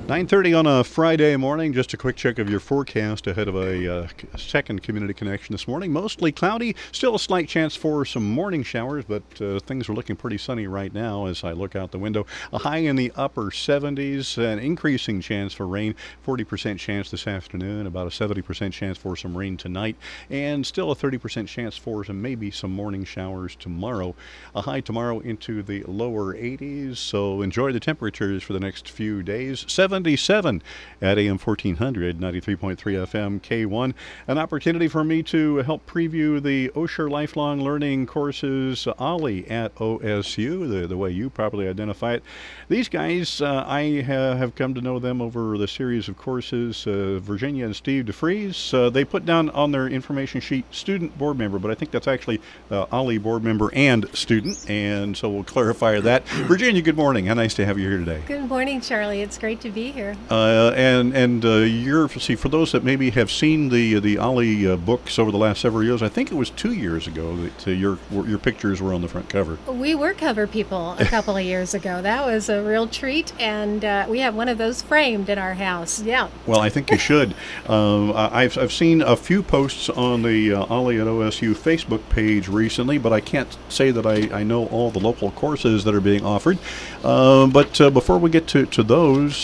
9:30 on a Friday morning. Just a quick check of your forecast ahead of a second community connection this morning. Mostly cloudy, still a slight chance for some morning showers, but things are looking pretty sunny right now as I look out the window. A high in the upper 70s, an increasing chance for rain, 40% chance this afternoon, about a 70% chance for some rain tonight, and still a 30% chance for maybe some morning showers tomorrow. A high tomorrow into the lower 80s, so enjoy the temperatures for the next few days. 77 at AM 1400, 93.3 FM K1. An opportunity for me to help preview the Osher Lifelong Learning courses, OLLI at OSU, the way you properly identify it. These guys, I have come to know them over the series of courses. Virginia and Steve DeFries, they put down on their information sheet student board member, but I think that's actually OLLI board member and student, and so we'll clarify that. Virginia, good morning. How nice to have you here today. Good morning, Charlie. It's great to be here. For those that maybe have seen the OLLI books over the last several years, I think it was 2 years ago that your pictures were on the front cover. We were cover people a couple of years ago. That was a real treat, and we have one of those framed in our house. Yeah. Well, I think you should. I've seen a few posts on the OLLI at OSU Facebook page recently, but I can't say that I know all the local courses that are being offered. But before we get to those,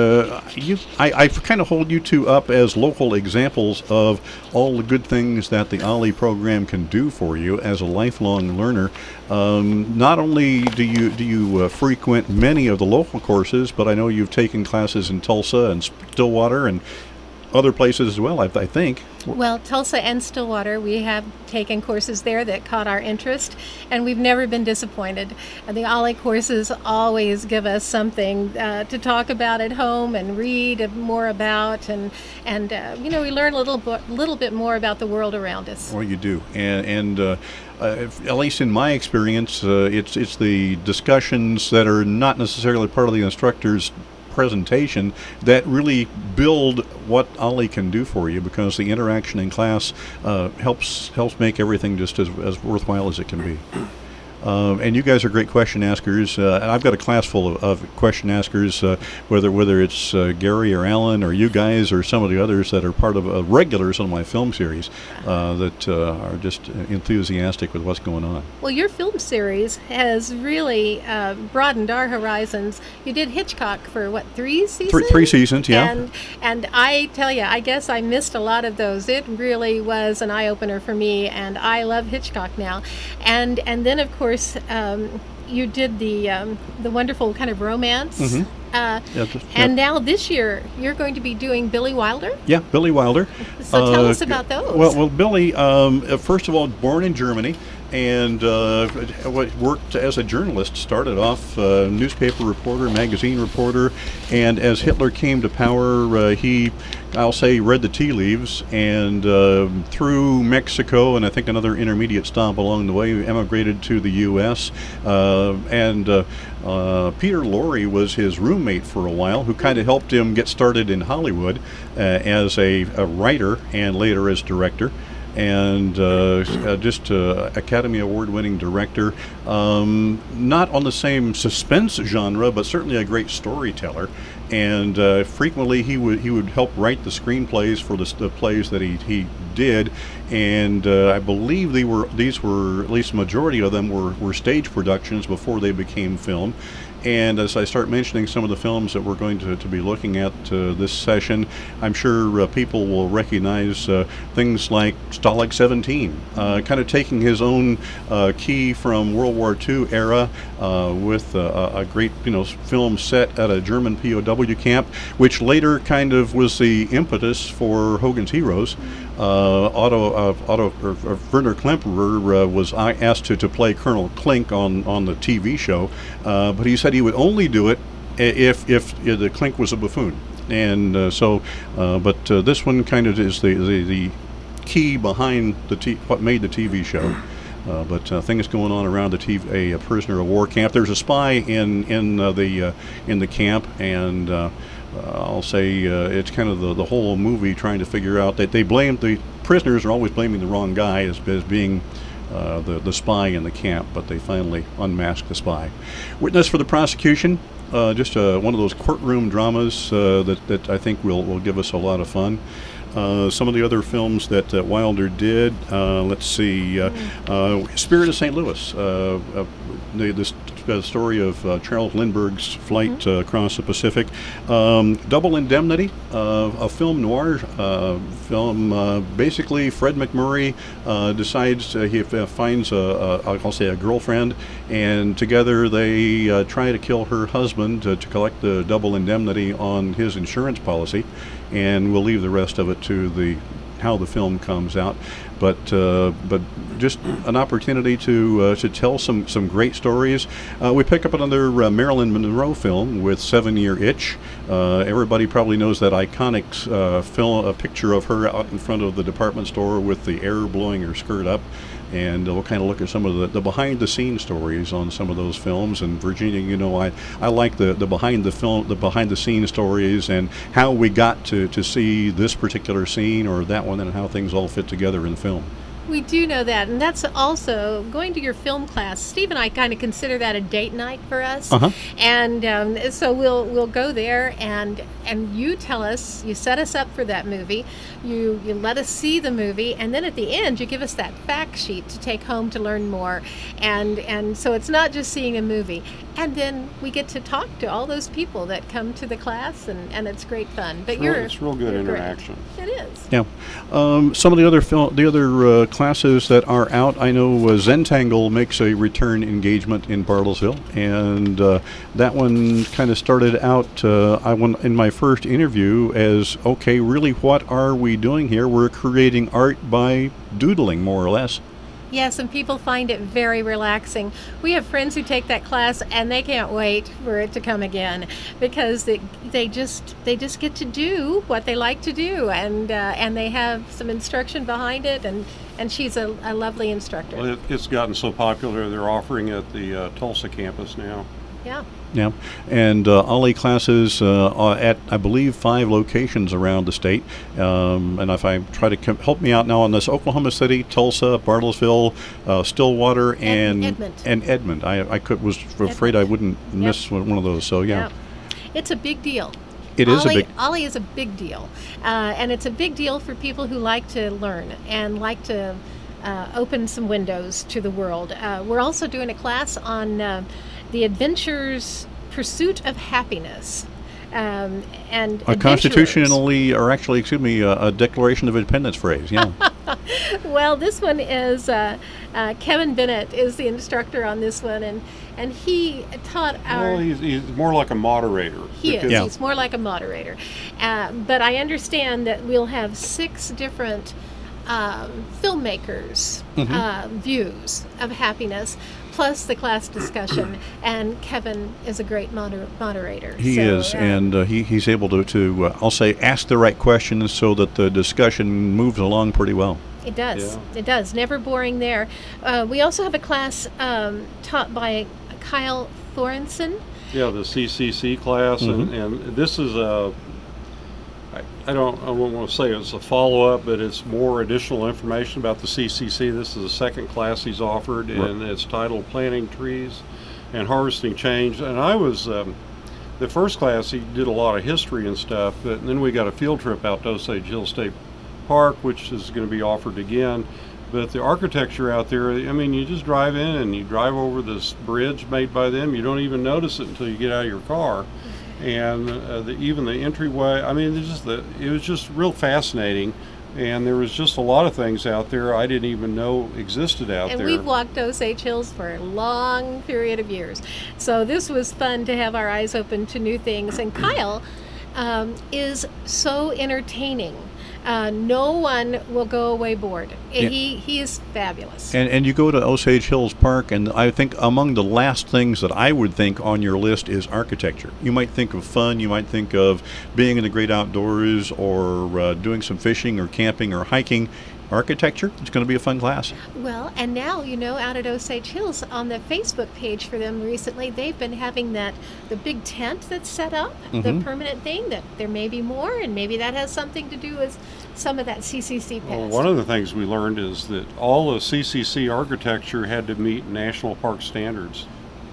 I kind of hold you two up as local examples of all the good things that the OLLI program can do for you as a lifelong learner. Not only do you frequent many of the local courses, but I know you've taken classes in Tulsa and Stillwater and other places as well, I think. Well, Tulsa and Stillwater, we have taken courses there that caught our interest, and we've never been disappointed. And the OLLI courses always give us something to talk about at home and read more about, and we learn a little bit more about the world around us. Well, you do, and at least in my experience, it's the discussions that are not necessarily part of the instructor's presentation that really build what OLLI can do for you, because the interaction in class helps make everything just as worthwhile as it can be. And you guys are great question askers. And I've got a class full of question askers, whether it's Gary or Alan or you guys or some of the others that are part of regulars on my film series that are just enthusiastic with what's going on. Well, your film series has really broadened our horizons. You did Hitchcock for, 3 seasons? 3 seasons, yeah. And I tell you, I guess I missed a lot of those. It really was an eye-opener for me, and I love Hitchcock now. And then, of course, you did the wonderful kind of romance. Mm-hmm. And now this year, you're going to be doing Billy Wilder? Yeah, Billy Wilder. So tell us about those. Well, Billy, first of all, born in Germany, and worked as a journalist. Started off newspaper reporter, magazine reporter, and as Hitler came to power, he, I'll say, read the tea leaves, and through Mexico and I think another intermediate stop along the way, emigrated to the U.S. Peter Lorre was his roommate for a while, who kind of helped him get started in Hollywood as a writer and later as director. And Academy Award-winning director, not on the same suspense genre, but certainly a great storyteller. And frequently he would help write the screenplays for the plays that he did. And I believe these were at least the majority of them were stage productions before they became film. And as I start mentioning some of the films that we're going to be looking at this session, I'm sure people will recognize things like Stalag 17, kind of taking his own key from World War II era with a great film set at a German POW camp, which later kind of was the impetus for Hogan's Heroes. Werner Klemperer was asked to play Colonel Klink on the TV show, but he said he would only do it if the Klink was a buffoon. And but this one kind of is the key behind what made the TV show. But things going on around a prisoner of war camp. There's a spy in the camp, and I'll say it's kind of the whole movie trying to figure out that the prisoners are always blaming the wrong guy as being the spy in the camp, but they finally unmask the spy. Witness for the prosecution, just one of those courtroom dramas that I think will give us a lot of fun. Some of the other films that Wilder did, let's see, Spirit of St. Louis, the story of Charles Lindbergh's flight across the Pacific. Double Indemnity, a film noir film. Basically, Fred MacMurray decides he finds I'll say a girlfriend, and together they try to kill her husband to collect the double indemnity on his insurance policy. And we'll leave the rest of it to how the film comes out, but just an opportunity to tell some great stories. We pick up another Marilyn Monroe film with 7 Year Itch. Everybody probably knows that iconic film, a picture of her out in front of the department store with the air blowing her skirt up. And we'll kind of look at some of the behind-the-scenes stories on some of those films. And Virginia, you know, I like the behind-the-scenes stories and how we got to see this particular scene or that one, and how things all fit together in the film. We do know that, and that's also going to your film class. Steve and I kind of consider that a date night for us, and so we'll go there, and you tell us, you set us up for that movie, you let us see the movie, and then at the end you give us that fact sheet to take home to learn more, and so it's not just seeing a movie, and then we get to talk to all those people that come to the class, and it's great fun. But it's real good interaction. Great. It is. Yeah. Some of the other classes that are out, I know Zentangle makes a return engagement in Bartlesville, and that one kind of started out in my first interview as, okay, really what are we doing here? We're creating art by doodling, more or less. Yes, and people find it very relaxing. We have friends who take that class and they can't wait for it to come again, because they just get to do what they like to do, and they have some instruction behind it, and she's a lovely instructor. Well, it's gotten so popular they're offering at the Tulsa campus now. Yeah. Yeah, and OLLI classes are at, I believe, 5 locations around the state. And if I try to help me out now on this, Oklahoma City, Tulsa, Bartlesville, Stillwater, and Edmond. I was afraid I wouldn't miss one of those. So yeah. It's a big deal. OLLI is a big deal, and it's a big deal for people who like to learn and like to open some windows to the world. We're also doing a class on the adventure's pursuit of happiness, and a constitutionally, or actually, excuse me, a Declaration of Independence phrase. Yeah. Well, this one is Kevin Bennett is the instructor on this one, and he taught our. Well, he's more like a moderator. He is. Yeah. He's more like a moderator, but I understand that we'll have 6 different filmmakers' views of happiness, plus the class discussion, and Kevin is a great moderator. He is, and he's able to I'll say, ask the right questions so that the discussion moves along pretty well. It does. Yeah. It does. Never boring there. We also have a class taught by Kyle Thorensen. Yeah, the CCC class, and this is I won't want to say it's a follow-up, but it's more additional information about the CCC. This is the second class he's offered, and it's titled Planting Trees and Harvesting Change. And I was, the first class, he did a lot of history and stuff, but then we got a field trip out to Osage Hill State Park, which is going to be offered again. But the architecture out there, I mean, you just drive in and you drive over this bridge made by them. You don't even notice it until you get out of your car. And even the entryway, I mean, it was just real fascinating, and there was just a lot of things out there I didn't even know existed out there. And we've walked Osage Hills for a long period of years, so this was fun to have our eyes open to new things. And Kyle is so entertaining. No one will go away bored. Yeah. He is fabulous. And you go to Osage Hills Park, and I think among the last things that I would think on your list is architecture. You might think of fun, you might think of being in the great outdoors, or doing some fishing or camping or hiking. Architecture, it's going to be a fun class. Well, and now, out at Osage Hills, on the Facebook page for them recently, they've been having the big tent that's set up, the permanent thing, that there may be more, and maybe that has something to do with some of that CCC past. Well, one of the things we learned is that all of CCC architecture had to meet national park standards.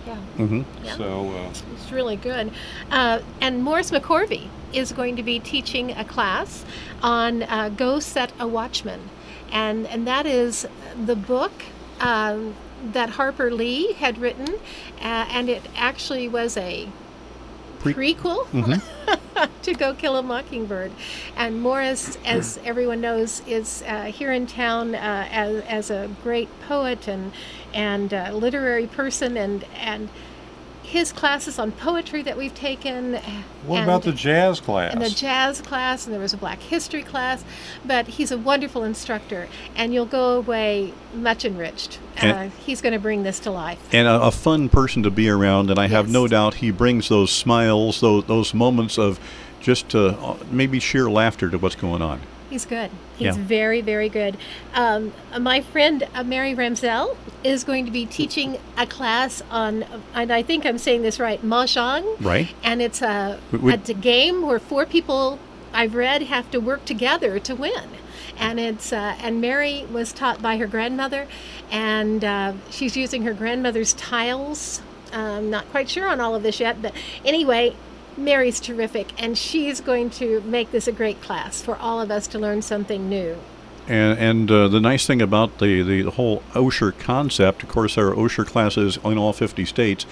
Yeah. Mm-hmm. Yeah. So It's really good. And Morris McCorvey is going to be teaching a class on Go Set a Watchman. And that is the book that Harper Lee had written, and it actually was a prequel to Go Kill a Mockingbird. And Morris, as everyone knows, is here in town as a great poet and literary person, and his classes on poetry that we've taken. what about the jazz class? And the jazz class, and there was a Black History class, but he's a wonderful instructor, and you'll go away much enriched. He's going to bring this to life. And a fun person to be around, and I have Yes. no doubt he brings those smiles, those moments of just maybe sheer laughter to what's going on. He's good. He's Yeah. very, very good. My friend Mary Ramsell is going to be teaching a class on, and I think I'm saying this right, Mahjong. Right. And it's Would- a game where four people, I've read, have to work together to win. And and Mary was taught by her grandmother, and she's using her grandmother's tiles. I'm not quite sure on all of this yet, but anyway, Mary's terrific, and she's going to make this a great class for all of us to learn something new. And the nice thing about the whole Osher concept, of course, there are Osher classes in all 50 states.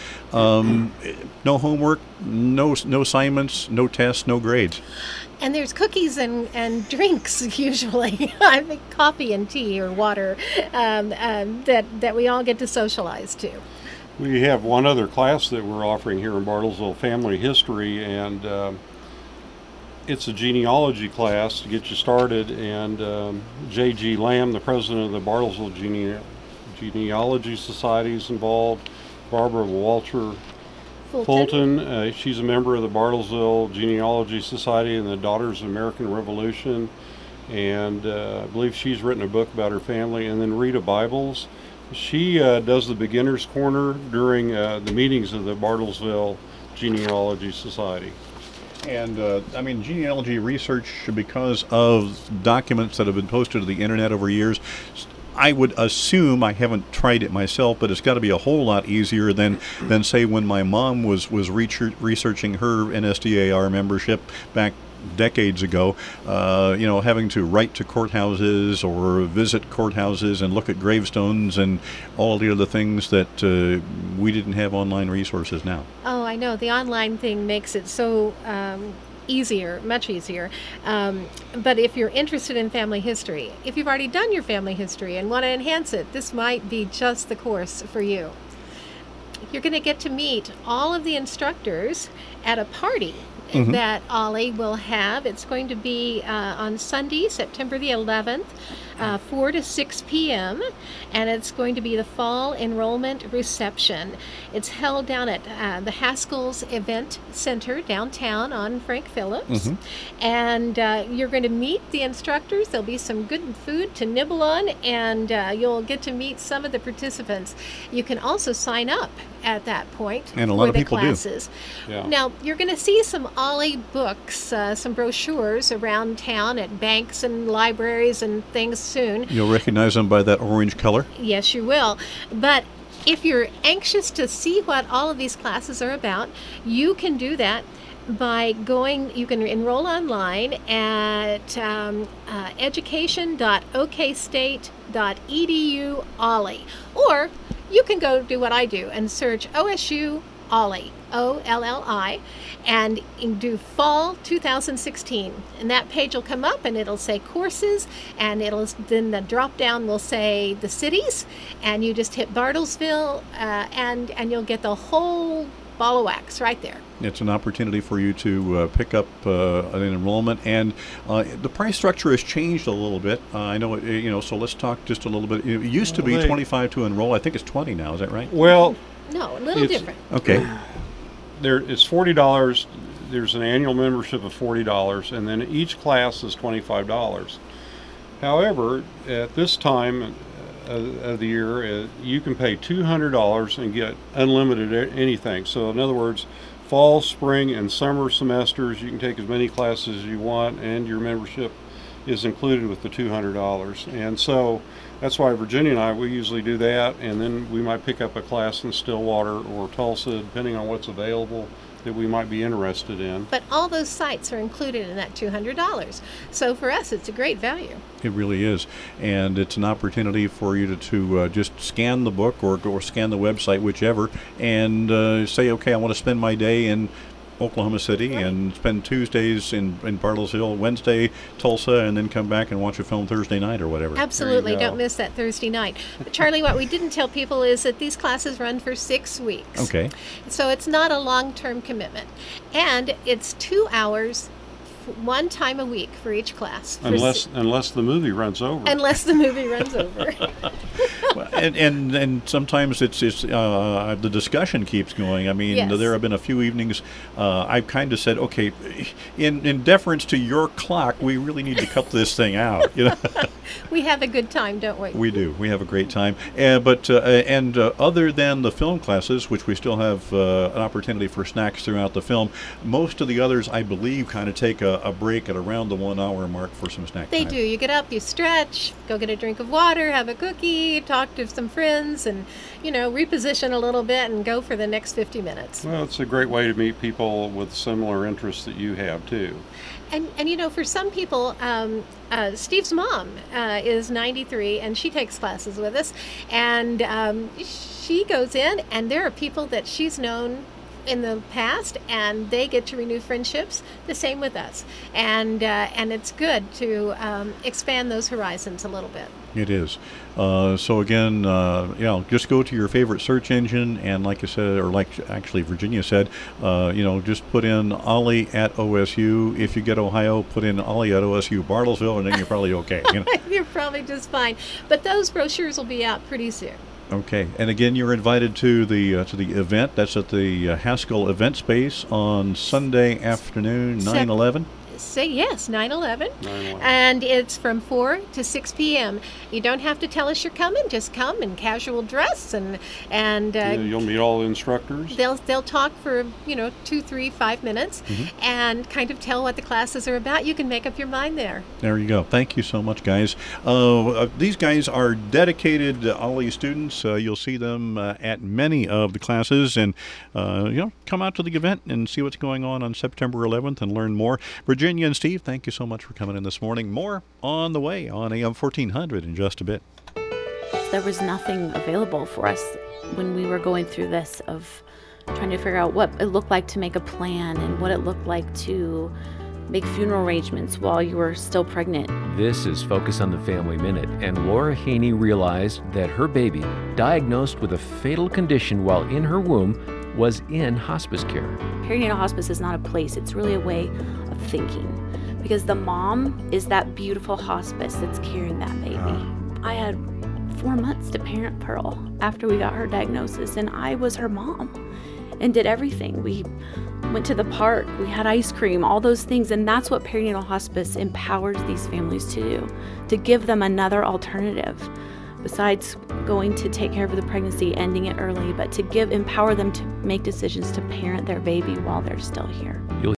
No homework, no assignments, no tests, no grades. And there's cookies and drinks usually. I think coffee and tea or water that we all get to socialize to. We have one other class that we're offering here in Bartlesville, Family History, and it's a genealogy class to get you started. And J.G. Lamb, the president of the Bartlesville Genealogy Society, is involved. Barbara Walter Fulton, she's a member of the Bartlesville Genealogy Society and the Daughters of the American Revolution, and I believe she's written a book about her family. And then Rita Bibles, she does the Beginner's Corner during the meetings of the Bartlesville Genealogy Society. And I mean, genealogy research, because of documents that have been posted to the internet over years, I would assume, I haven't tried it myself, but it's got to be a whole lot easier than say when my mom was researching her NSDAR membership back decades ago, having to write to courthouses or visit courthouses and look at gravestones and all the other things that we didn't have online resources now. Oh, I know. The online thing makes it so easier, much easier. But if you're interested in family history, if you've already done your family history and want to enhance it, this might be just the course for you. You're going to get to meet all of the instructors at a party that Ollie will have. It's going to be on Sunday, September the 11th, 4 to 6 p.m., and it's going to be the fall enrollment reception. It's held down at the Haskell's Event Center downtown on Frank Phillips, and you're going to meet the instructors. There'll be some good food to nibble on, and you'll get to meet some of the participants. You can also sign up at that point And a lot for of the people do. classes. Yeah. Now, you're going to see some Ollie books, some brochures around town at banks and libraries and things soon. You'll recognize them by that orange color. Yes, you will. But if you're anxious to see what all of these classes are about, you can do that by going, you can enroll online at education.okstate.edu Ollie, or you can go do what I do and search OSU Ollie, OLLI, and do fall 2016. And that page will come up and it'll say courses, and then the drop down will say the cities, and you just hit Bartlesville, and you'll get the whole ball of wax right there. It's an opportunity for you to pick up an enrollment, and the price structure has changed a little bit. I know, so let's talk just a little bit. It used to be $25 to enroll. I think it's $20 now. Is that right? Well, No, a little It's- different. Okay. it's $40. There's an annual membership of $40, and then each class is $25. However, at this time of the year, you can pay $200 and get unlimited anything. So in other words, fall, spring, and summer semesters, you can take as many classes as you want, and your membership is included with the $200. And so that's why Virginia and I, we usually do that, and then we might pick up a class in Stillwater or Tulsa, depending on what's available that we might be interested in. But all those sites are included in that $200. So for us, it's a great value. It really is. And it's an opportunity for you to just scan the book or scan the website, whichever, and say, okay, I want to spend my day in Oklahoma City and spend Tuesdays in Bartlesville, Wednesday, Tulsa, and then come back and watch a film Thursday night or whatever. Absolutely. Don't miss that Thursday night. But Charlie, what we didn't tell people is that these classes run for 6 weeks. Okay. So it's not a long-term commitment. And it's 2 hours, one time a week for each class. Unless the movie runs over. Unless the movie runs over. and sometimes it's the discussion keeps going. I mean, yes. There have been a few evenings I've kind of said, okay, in deference to your clock, we really need to cut this thing out. You know? We have a good time, don't we? We do. We have a great time. But other than the film classes, which we still have an opportunity for snacks throughout the film, most of the others, I believe, kind of take a break at around the 1 hour mark for some snack They time. do. You get up, you stretch, go get a drink of water, have a cookie, talk to some friends, and, reposition a little bit and go for the next 50 minutes. Well, it's a great way to meet people with similar interests that you have, too. And for some people, Steve's mom is 93, and she takes classes with us, and she goes in, and there are people that she's known in the past, and they get to renew friendships. The same with us, and it's good to expand those horizons a little bit. It is. So again, just go to your favorite search engine, and like you said, or like actually Virginia said, just put in Ollie at OSU. If you get Ohio, put in Ollie at OSU Bartlesville, and then you're probably okay. You're probably just fine. But those brochures will be out pretty soon. Okay, and again, you're invited to the event. That's at the Haskell Event Space on Sunday afternoon, 9/11. Say yes, 9/11. 9/11. And it's from 4 to 6 p.m. You don't have to tell us you're coming. Just come in casual dress, and you'll meet all the instructors. They'll talk for 2, 3, 5 minutes, and kind of tell what the classes are about. You can make up your mind there. There you go. Thank you so much, guys. These guys are dedicated Ollie students. You'll see them at many of the classes, and come out to the event and see what's going on September 11th and learn more. Virginia and Steve, thank you so much for coming in this morning. More on the way on AM 1400 in just a bit. There was nothing available for us when we were going through this, of trying to figure out what it looked like to make a plan and what it looked like to make funeral arrangements while you were still pregnant. This is Focus on the Family Minute, and Laura Haney realized that her baby, diagnosed with a fatal condition while in her womb, was in hospice care. Perinatal hospice is not a place, it's really a way of thinking, because the mom is that beautiful hospice that's carrying that baby. I had 4 months to parent Pearl after we got her diagnosis, and I was her mom and did everything. We went to the park, we had ice cream, all those things, and that's what perinatal hospice empowers these families to do, to give them another alternative besides going to take care of the pregnancy, ending it early, but to empower them to make decisions to parent their baby while they're still here.